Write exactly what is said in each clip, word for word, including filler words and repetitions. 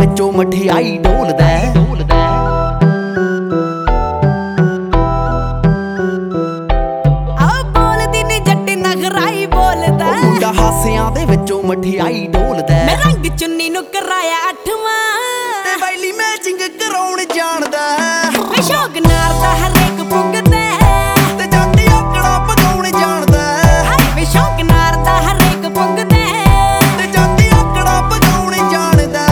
ਵਿੱਚੋਂ ਮਠਿਆਈ ਡੋਲਦਾ ਆ ਬੋਲਦੀ ਨੀ ਜੱਟੀ ਨਖਰਾਈ ਬੋਲਦਾ ਮੁੰਡਾ ਹਾਸਿਆਂ ਦੇ ਵਿੱਚੋਂ ਮਠਿਆਈ ਡੋਲਦਾ ਮੈਂ ਰੰਗ ਚੁੰਨੀ ਨੂੰ ਕਰਾਇਆ ਅੱਠਵਾਂ ਤੇ ਵੈਲੀ ਮੈਚਿੰਗ ਕਰਾਉਣ ਜਾਣਦਾ ਵੇ ਸ਼ੌਕ ਨਾਰ ਦਾ ਹਰੇਕ ਪੁੱਗਦਾ ਤੇ ਜੱਟ ਆਕੜਾ ਪਗਾਉਣ ਜਾਣਦਾ ਵੇ ਸ਼ੌਕ ਨਾਰ ਦਾ ਹਰੇਕ ਪੁੱਗਦਾ ਤੇ ਜੱਟ ਆਕੜਾ ਪਗਾਉਣ ਜਾਣਦਾ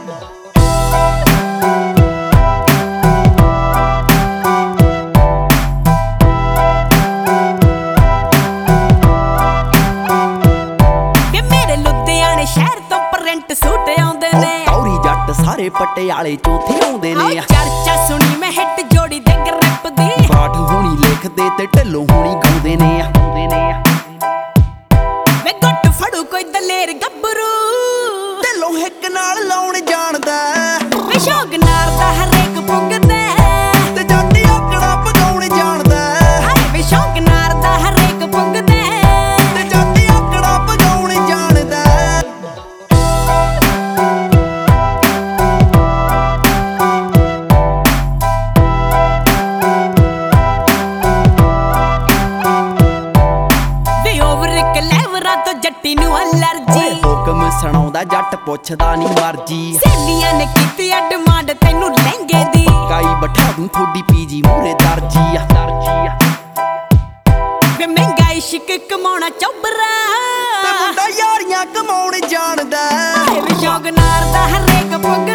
ਕਿ ਮੇਰੇ ਲੁਧਿਆਣੇ ਸ਼ਹਿਰ ਤੋਂ ਪ੍ਰਿੰਟ ਸੂਟ ਆਉਂਦੇ ਨੇ ਤੌਰੀ ਜੱਟ ਸਾਰੇ ਪਟਿਆਲੇ ਚੋਂ ਥਿਆਉਂਦੇ ਨੇ ਚਰਚਾ ਸੁਣੀ ਮੈਂ ਹਿੱਟ ਜੋੜੀ ਦੇ ਗ੍ਰਿਪ ਦੀ ਬਾਠ ਹੋਣੀ ਲਿਖਦੇ ਤੇ ਢਿੱਲੋਂ ਹੋਣੀ ਗਾਉਂਦੇ ਨੇ ਗਾਉਂਦੇ ਨੇ ਵੇ ਗੁੱਟ ਫੜੂ ਕੋਈ ਦਲੇਰ ਗੱਭਰੂ ਢਿੱਲੋਂ ਹਿੱਕ ਨਾਲ ਲਾਉਣ ਜਾਣਦਾ ਵੇ ਸ਼ੌਕ ਨਾਰ ਦਾ ਹਰੇਕ ਪੁੱਗਦਾ ਤੇ ਜੱਟ ਆਕੜਾ ਪਗਾਉਣ ਜਾਣਦਾ ਵੇ ਸ਼ੌਕ ਨਾਰ ਦਾ ਹਰੇਕ ਪੁੱਗਦਾ ਤੇ ਜੱਟ ਆਕੜਾ ਪਗਾਉਣ ਜਾਣਦਾ ਵੇ ਓਵਰ ਕਲੈਵਰਾ ਤੋਂ ਜੱਟੀ ਨੂੰ ਅਲਰਜੀ ਹੁਕਮ ਸੁਣਾਉਂਦਾ ਜੱਟ ਪੁੱਛਦਾ ਨਹੀਂ ਮਰਜੀ ਸਹੇਲੀਆਂ ਨੇ ਕੀਤੀ ਆ ਡਿਮਾਂਡ ਤੈਨੂੰ ਲਹਿੰਗੇ ਦੀ ਕਾਈ ਬਿਠਾ ਦੂੰ ਥੋੜੀ ਪੀਜੀ ਮੂਰੇ ਦਰਜੀ ਆ ਦਰਜੀ ਆ ਵੇ ਮਹਿੰਗਾ ਇਸ਼ਕ ਕਮਾਉਣਾ ਚੌਬਰਾ ਤੇ ਮੁੰਡਾ ਯਾਰੀਆਂ ਕਮਾਉਣ ਜਾਣਦਾ ਵੇ ਸ਼ੌਕ ਨਾਰ ਦਾ ਹਰੇਕ ਪੁੱਗ